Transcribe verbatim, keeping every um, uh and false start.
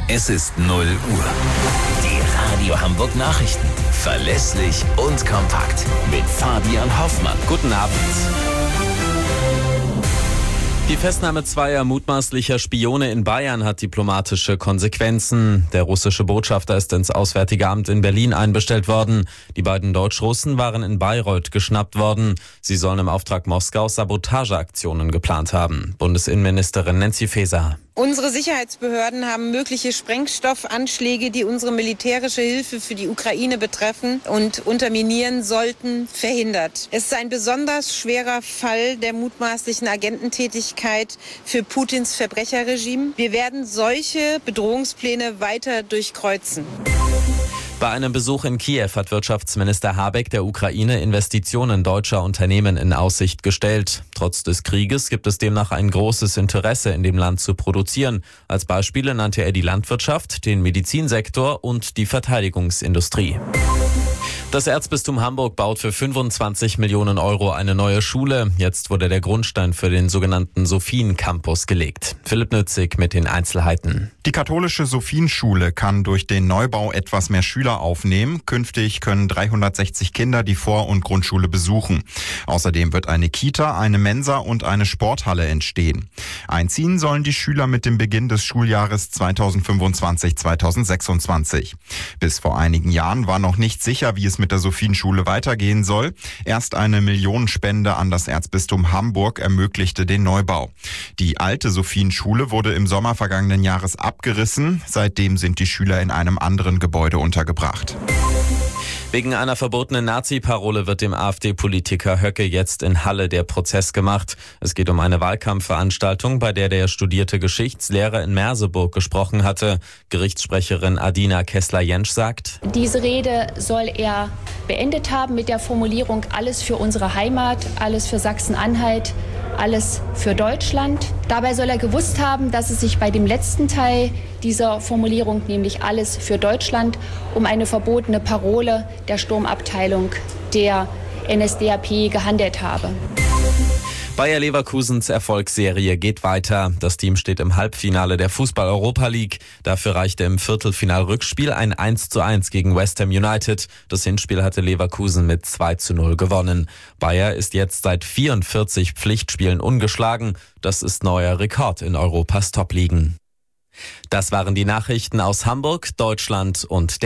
Es ist null Uhr. Die Radio Hamburg Nachrichten. Verlässlich und kompakt. Mit Fabian Hoffmann. Guten Abend. Die Festnahme zweier mutmaßlicher Spione in Bayern hat diplomatische Konsequenzen. Der russische Botschafter ist ins Auswärtige Amt in Berlin einbestellt worden. Die beiden Deutsch-Russen waren in Bayreuth geschnappt worden. Sie sollen im Auftrag Moskaus Sabotageaktionen geplant haben. Bundesinnenministerin Nancy Faeser. Unsere Sicherheitsbehörden haben mögliche Sprengstoffanschläge, die unsere militärische Hilfe für die Ukraine betreffen und unterminieren sollten, verhindert. Es ist ein besonders schwerer Fall der mutmaßlichen Agententätigkeit für Putins Verbrecherregime. Wir werden solche Bedrohungspläne weiter durchkreuzen. Bei einem Besuch in Kiew hat Wirtschaftsminister Habeck der Ukraine Investitionen deutscher Unternehmen in Aussicht gestellt. Trotz des Krieges gibt es demnach ein großes Interesse, in dem Land zu produzieren. Als Beispiele nannte er die Landwirtschaft, den Medizinsektor und die Verteidigungsindustrie. Das Erzbistum Hamburg baut für fünfundzwanzig Millionen Euro eine neue Schule. Jetzt wurde der Grundstein für den sogenannten Sophien-Campus gelegt. Philipp Nützig mit den Einzelheiten. Die katholische Sophien-Schule kann durch den Neubau etwas mehr Schüler aufnehmen. Künftig können dreihundertsechzig Kinder die Vor- und Grundschule besuchen. Außerdem wird eine Kita, eine Mensa und eine Sporthalle entstehen. Einziehen sollen die Schüler mit dem Beginn des Schuljahres zweitausendfünfundzwanzig zweitausendsechsundzwanzig. Bis vor einigen Jahren war noch nicht sicher, wie es mit der Sophienschule weitergehen soll. Erst eine Millionenspende an das Erzbistum Hamburg ermöglichte den Neubau. Die alte Sophienschule wurde im Sommer vergangenen Jahres abgerissen. Seitdem sind die Schüler in einem anderen Gebäude untergebracht. Wegen einer verbotenen Nazi-Parole wird dem AfD-Politiker Höcke jetzt in Halle der Prozess gemacht. Es geht um eine Wahlkampfveranstaltung, bei der der studierte Geschichtslehrer in Merseburg gesprochen hatte. Gerichtssprecherin Adina Kessler-Jentsch sagt: Diese Rede soll er beendet haben mit der Formulierung: alles für unsere Heimat, alles für Sachsen-Anhalt, alles für Deutschland. Dabei soll er gewusst haben, dass es sich bei dem letzten Teil dieser Formulierung, nämlich alles für Deutschland, um eine verbotene Parole der Sturmabteilung der N S D A P gehandelt habe. Bayer Leverkusens Erfolgsserie geht weiter. Das Team steht im Halbfinale der Fußball-Europa League. Dafür reichte im Viertelfinal-Rückspiel ein eins zu eins gegen West Ham United. Das Hinspiel hatte Leverkusen mit zwei zu null gewonnen. Bayer ist jetzt seit vierundvierzig Pflichtspielen ungeschlagen. Das ist neuer Rekord in Europas Top-Ligen. Das waren die Nachrichten aus Hamburg, Deutschland und der